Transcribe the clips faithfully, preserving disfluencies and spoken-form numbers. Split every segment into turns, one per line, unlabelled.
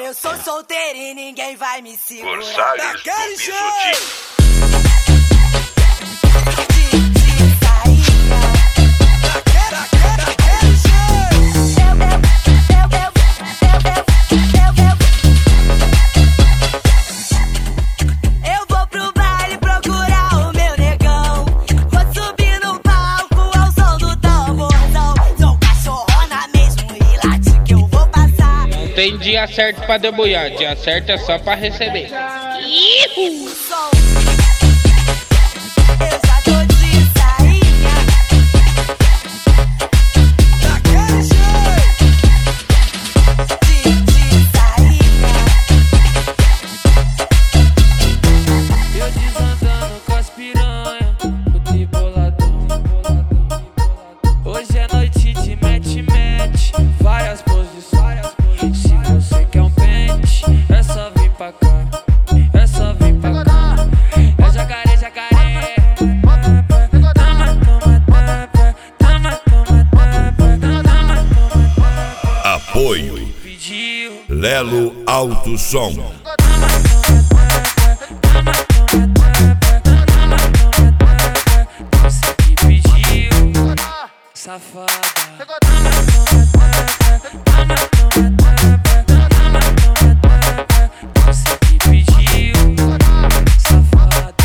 eu sou solteiro e ninguém vai me segurar.
Corsales do Bisotim.
Tem dia certo pra debulhar, dia certo é só pra receber. Ihu!
Eu já tô de sainha. Daquele jeito. De, de sainha.
Eu desandando com as piranha, fui boladão. Hoje é noite de mete-mete, várias posições. Se você quer um pente, é só vir pra cá, é só vir pra cá. É jacaré, jacaré. Toma, toma, tapa, toma, toma, tapa, toma, toma.
Apoio
Pediu.
Lelo Alto Som.
Você que pediu, safada. Você que pediu, safada.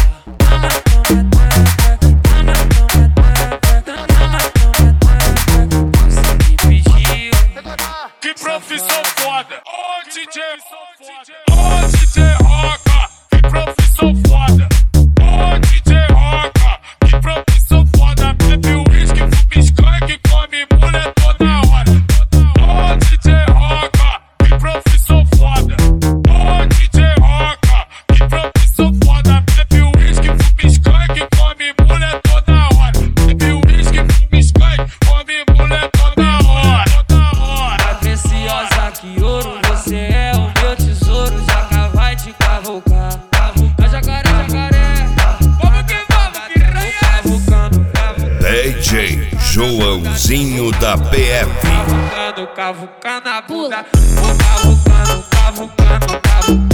Você que pediu.
Que profissão foda! Ô D J, ô D J Roca! Que profissão foda! Ô D J Roca! Que profissão foda! Bebe uísque, fuma skunk, come mulher toda hora! Ô D J Roca! Que profissão foda! Ô D J Roca! Que profissão foda! Bebe uísque, fuma skunk, come mulher toda hora! Bebe uísque, fuma skunk, come mulher toda hora! Toda hora!
Preciosa que ouro, você é o meu tesouro. Jaca vai te cavucar. A jacaré, jacaré. Vamos que vamos, piranha. Cavucando, cavucando.
D J Joãozinho da P F.
Cavucando, cavucando a bunda. Vou cavucando, cavucando, cavucando.